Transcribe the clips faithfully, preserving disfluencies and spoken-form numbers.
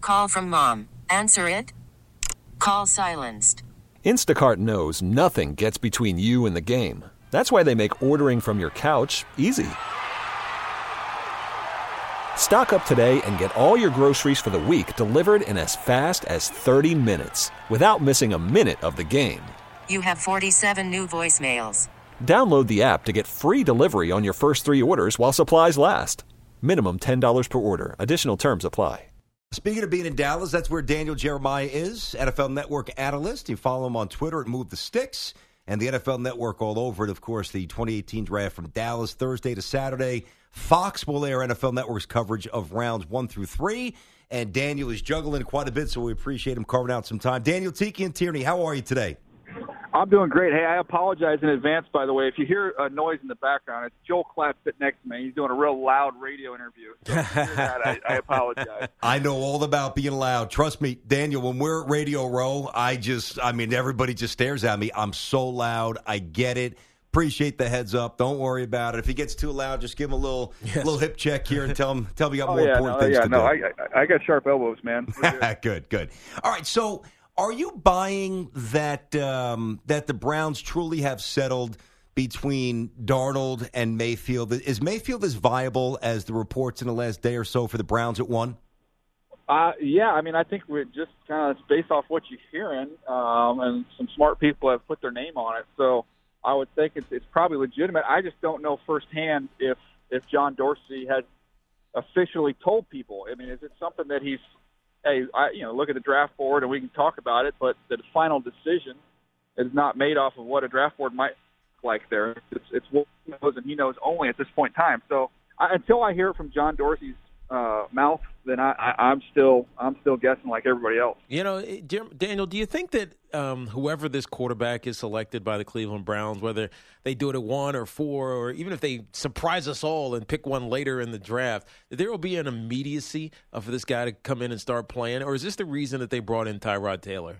Call from mom. Answer it. Call silenced. Instacart knows nothing gets between you and the game. That's why they make ordering from your couch easy. Stock up today and get all your groceries for the week delivered in as fast as thirty minutes without missing a minute of the game. You have forty-seven new voicemails. Download the app to get free delivery on your first three orders while supplies last. Minimum ten dollars per order. Additional terms apply. Speaking of being in Dallas, that's where Daniel Jeremiah is, N F L Network analyst. You follow him on Twitter at Move the Sticks, and the N F L Network all over it. Of course, the twenty eighteen draft from Dallas, Thursday to Saturday. Fox will air N F L Network's coverage of rounds one through three, and Daniel is juggling quite a bit, so we appreciate him carving out some time. Daniel, Tiki, and Tierney, how are you today? I'm doing great. Hey, I apologize in advance, by the way. If you hear a noise in the background, it's Joel Klatt sitting next to me. He's doing a real loud radio interview. So if you hear that, I, I apologize. I know all about being loud. Trust me, Daniel, when we're at Radio Row, I just, I mean, everybody just stares at me. I'm so loud. I get it. Appreciate the heads up. Don't worry about it. If he gets too loud, just give him a little yes. little hip check here and tell him, tell him you got oh, more yeah, important no, things yeah, to no, do. I, I, I got sharp elbows, man. Good, good. All right, so are you buying that um, that the Browns truly have settled between Darnold and Mayfield? Is Mayfield as viable as the reports in the last day or so for the Browns at one? Uh, yeah, I mean, I think we're just kind of based off what you're hearing, um, and some smart people have put their name on it. So I would think it's, it's probably legitimate. I just don't know firsthand if, if John Dorsey has officially told people. I mean, is it something that he's, hey, I, you know, look at the draft board and we can talk about it, but the final decision is not made off of what a draft board might look like there. It's, it's what he knows, and he knows only at this point in time. So I, until I hear it from John Dorsey's uh, mouth, then I, I, I'm still I'm still guessing like everybody else. You know, Daniel, do you think that um, whoever this quarterback is selected by the Cleveland Browns, whether they do it at one or four, or even if they surprise us all and pick one later in the draft, that there will be an immediacy uh, for this guy to come in and start playing? Or is this the reason that they brought in Tyrod Taylor?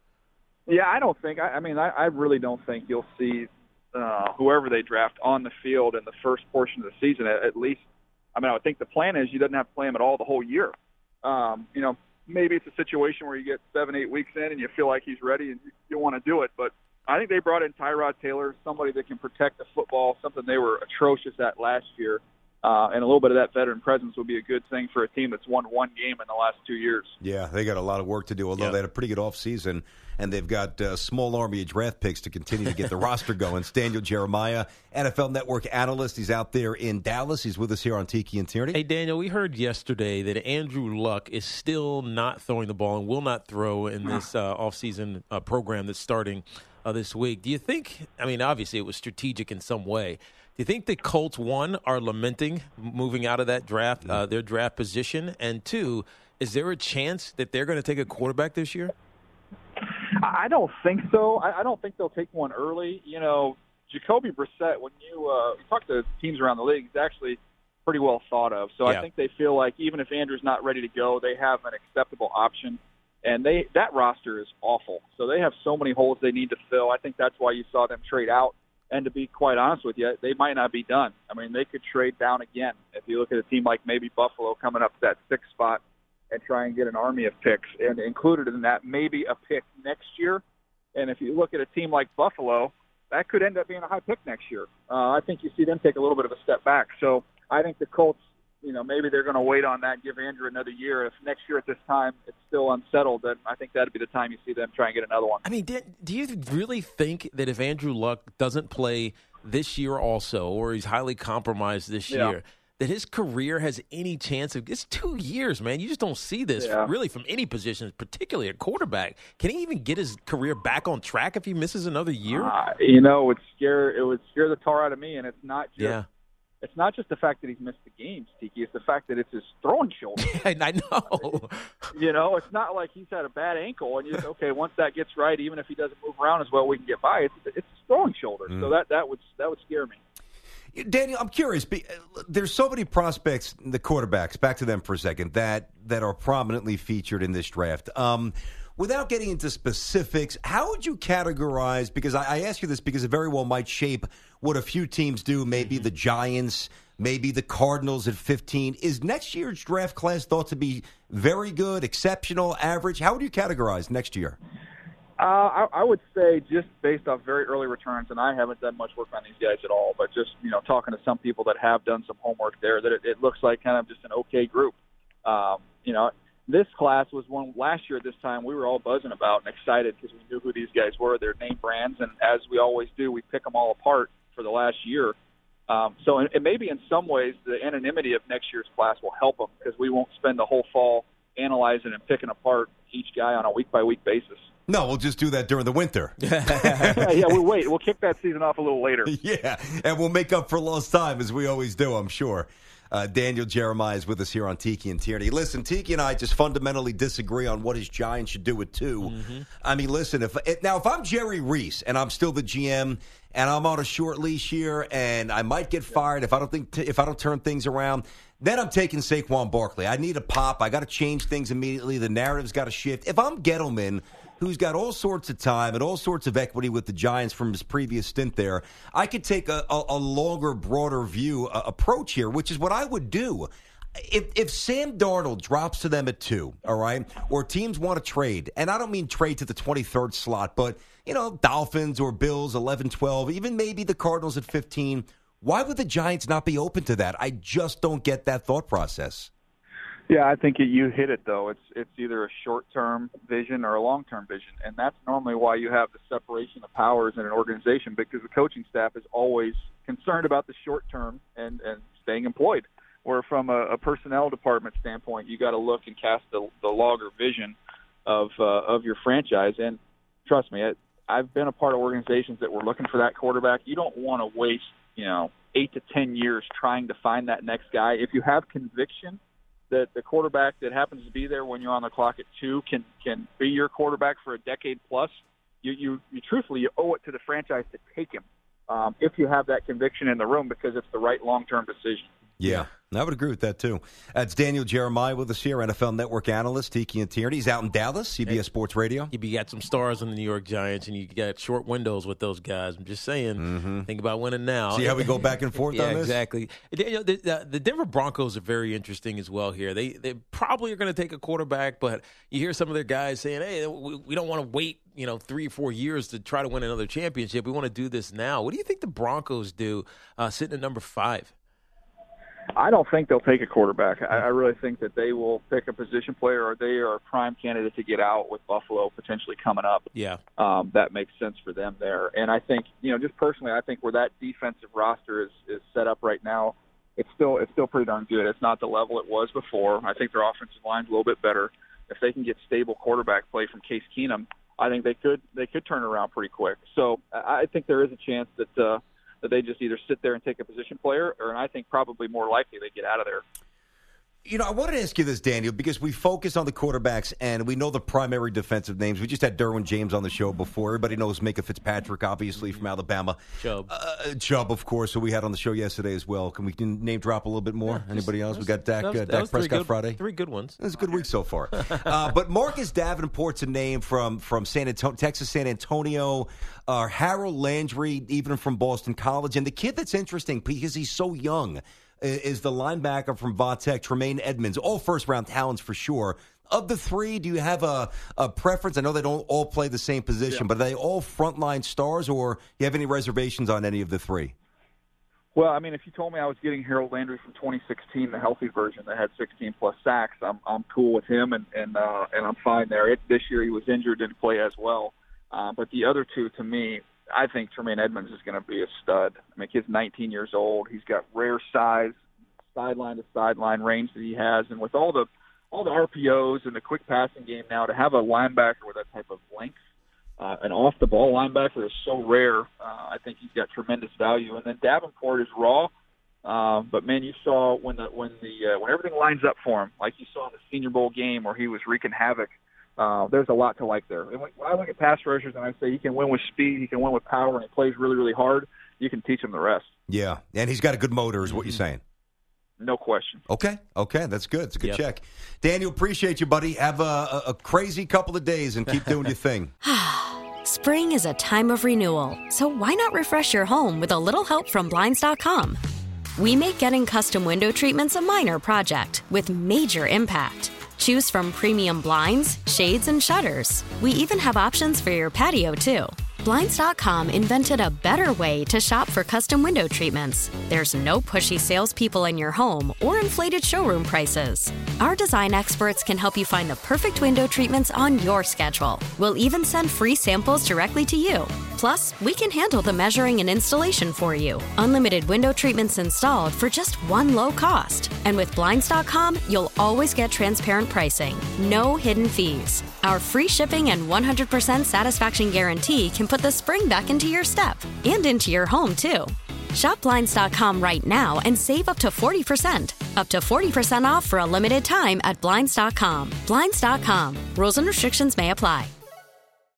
Yeah, I don't think. I, I mean, I, I really don't think you'll see uh, whoever they draft on the field in the first portion of the season, at, at least. I mean, I would think the plan is you doesn't have to play him at all the whole year. Um, you know, maybe it's a situation where you get seven, eight weeks in and you feel like he's ready and you, you want to do it. But I think they brought in Tyrod Taylor, somebody that can protect the football, something they were atrocious at last year. Uh, and a little bit of that veteran presence would be a good thing for a team that's won one game in the last two years. Yeah, they got a lot of work to do, although yeah. they had a pretty good offseason, and they've got a small army of draft picks to continue to get the roster going. It's Daniel Jeremiah, N F L Network analyst. He's out there in Dallas. He's with us here on Tiki and Tierney. Hey, Daniel, we heard yesterday that Andrew Luck is still not throwing the ball and will not throw in this uh, offseason uh, program that's starting uh, this week. Do you think, I mean, obviously it was strategic in some way. Do you think the Colts, one, are lamenting moving out of that draft, uh, their draft position? And two, is there a chance that they're going to take a quarterback this year? I don't think so. I, I don't think they'll take one early. You know, Jacoby Brissett, when you, uh, you talk to teams around the league, he's actually pretty well thought of. So yeah. I think they feel like even if Andrew's not ready to go, they have an acceptable option. And they that roster is awful. So they have so many holes they need to fill. I think that's why you saw them trade out. And to be quite honest with you, they might not be done. I mean, they could trade down again. If you look at a team like maybe Buffalo coming up to that sixth spot and try and get an army of picks, and included in that maybe a pick next year. And if you look at a team like Buffalo, that could end up being a high pick next year. Uh, I think you see them take a little bit of a step back. So I think the Colts, you know, maybe they're going to wait on that and give Andrew another year. If next year at this time it's still unsettled, then I think that would be the time you see them try and get another one. I mean, do, do you really think that if Andrew Luck doesn't play this year also, or he's highly compromised this yeah. year, that his career has any chance of – it's two years, man. You just don't see this yeah. really from any position, particularly at quarterback. Can he even get his career back on track if he misses another year? Uh, you know, it would scare, it would scare the tar out of me, and it's not just yeah. – It's not just the fact that he's missed the games, Tiki. It's the fact that it's his throwing shoulder. I know. You know, it's not like he's had a bad ankle and you say, okay, once that gets right, even if he doesn't move around as well, we can get by. It's it's his throwing shoulder. Mm. So that, that would that would scare me. Daniel, I'm curious. There's so many prospects, the quarterbacks, back to them for a second, that, that are prominently featured in this draft. Um Without getting into specifics, how would you categorize, because I, I ask you this because it very well might shape what a few teams do, maybe mm-hmm. the Giants, maybe the Cardinals at fifteen. Is next year's draft class thought to be very good, exceptional, average? How would you categorize next year? Uh, I, I would say just based off very early returns, and I haven't done much work on these guys at all, but just, you know, talking to some people that have done some homework there, that it, it looks like kind of just an okay group. Um, you know, this class was one last year at this time we were all buzzing about and excited because we knew who these guys were, their name brands, and as we always do, we pick them all apart for the last year. Um, so it, it maybe in some ways the anonymity of next year's class will help them because we won't spend the whole fall analyzing and picking apart each guy on a week-by-week basis. No, we'll just do that during the winter. yeah, yeah, we'll wait. We'll kick that season off a little later. Yeah, and we'll make up for lost time as we always do, I'm sure. Uh, Daniel Jeremiah is with us here on Tiki and Tierney. Listen, Tiki and I just fundamentally disagree on what his Giants should do at two. Mm-hmm. I mean, listen, if now if I'm Jerry Reese and I'm still the G M and I'm on a short leash here and I might get fired if I don't think if I don't turn things around, then I'm taking Saquon Barkley. I need a pop. I got to change things immediately. The narrative's got to shift. If I'm Gettleman, who's got all sorts of time and all sorts of equity with the Giants from his previous stint there, I could take a, a, a longer, broader view uh, approach here, which is what I would do. If, if Sam Darnold drops to them at two, all right, or teams want to trade, and I don't mean trade to the twenty-third slot, but, you know, Dolphins or Bills, eleven, twelve, even maybe the Cardinals at fifteen, why would the Giants not be open to that? I just don't get that thought process. Yeah, I think it, you hit it, though. It's it's either a short-term vision or a long-term vision, and that's normally why you have the separation of powers in an organization, because the coaching staff is always concerned about the short-term and, and staying employed. Where from a, a personnel department standpoint, you got to look and cast the, the longer vision of uh, of your franchise. And trust me, I, I've been a part of organizations that were looking for that quarterback. You don't want to waste, you know, eight to ten years trying to find that next guy. If you have conviction that the quarterback that happens to be there when you're on the clock at two can can be your quarterback for a decade plus, you you, you truthfully you owe it to the franchise to take him um, if you have that conviction in the room because it's the right long-term decision. Yeah, I would agree with that, too. That's Daniel Jeremiah with us here, N F L Network analyst, Tiki and Tierney. He's out in Dallas, C B S Sports Radio. You got some stars on the New York Giants, and you got short windows with those guys. I'm just saying, mm-hmm. think about winning now. See how we go back and forth yeah, on this? Exactly. The, the, the Denver Broncos are very interesting as well here. They they probably are going to take a quarterback, but you hear some of their guys saying, hey, we, we don't want to wait you know, three or four years to try to win another championship. We want to do this now. What do you think the Broncos do uh, sitting at number five? I don't think they'll take a quarterback. I, I really think that they will pick a position player, or they are a prime candidate to get out with Buffalo potentially coming up. Yeah. Um, that makes sense for them there. And I think, you know, just personally, I think where that defensive roster is, is set up right now, it's still it's still pretty darn good. It's not the level it was before. I think their offensive line's a little bit better. If they can get stable quarterback play from Case Keenum, I think they could they could turn around pretty quick. So I think there is a chance that uh, that they just either sit there and take a position player, or and I think probably more likely they get out of there. You know, I wanted to ask you this, Daniel, because we focus on the quarterbacks and we know the primary defensive names. We just had Derwin James on the show before. Everybody knows Minka Fitzpatrick, obviously, from Alabama. Chubb. Uh, Chubb, of course, who we had on the show yesterday as well. Can we name drop a little bit more? Yeah, Anybody else? We got Dak, was, uh, Dak Prescott good, Friday. Three good ones. It was a good week so far. uh, but Marcus Davenport's a name from, from San Antonio, Texas, San Antonio. Uh, Harold Landry, even from Boston College. And the kid that's interesting because he's so young is the linebacker from Vatech, Tremaine Edmonds. All first-round talents for sure. Of the three, do you have a, a preference? I know they don't all play the same position, yeah. but are they all frontline stars, or do you have any reservations on any of the three? Well, I mean, if you told me I was getting Harold Landry from twenty sixteen, the healthy version that had sixteen-plus sacks, I'm I'm cool with him, and and uh, and I'm fine there. It, this year he was injured, didn't play as well. Uh, but the other two, to me, I think Tremaine Edmonds is going to be a stud. I mean, kid's nineteen years old. He's got rare size, sideline to sideline range that he has, and with all the all the R P Os and the quick passing game now, to have a linebacker with that type of length, uh, an off the ball linebacker is so rare. Uh, I think he's got tremendous value. And then Davenport is raw, uh, but man, you saw when the when the uh, when everything lines up for him, like you saw in the Senior Bowl game where he was wreaking havoc. Uh, there's a lot to like there. And when I look at pass rushers and I say he can win with speed, he can win with power, and he plays really, really hard, you can teach him the rest. Yeah, and he's got a good motor is what you're saying. No question. Okay, okay, that's good. It's a good yep. check. Daniel, appreciate you, buddy. Have a, a, a crazy couple of days and keep doing your thing. Spring is a time of renewal, so why not refresh your home with a little help from Blinds dot com? We make getting custom window treatments a minor project with major impact. Choose from premium blinds, shades, and shutters. We even have options for your patio, too. Blinds dot com invented a better way to shop for custom window treatments. There's no pushy salespeople in your home or inflated showroom prices. Our design experts can help you find the perfect window treatments on your schedule. We'll even send free samples directly to you. Plus, we can handle the measuring and installation for you. Unlimited window treatments installed for just one low cost. And with Blinds dot com, you'll always get transparent pricing. No hidden fees. Our free shipping and one hundred percent satisfaction guarantee can put the spring back into your step and into your home, too. Shop Blinds dot com right now and save up to forty percent. Up to forty percent off for a limited time at Blinds dot com. Blinds dot com. Rules and restrictions may apply.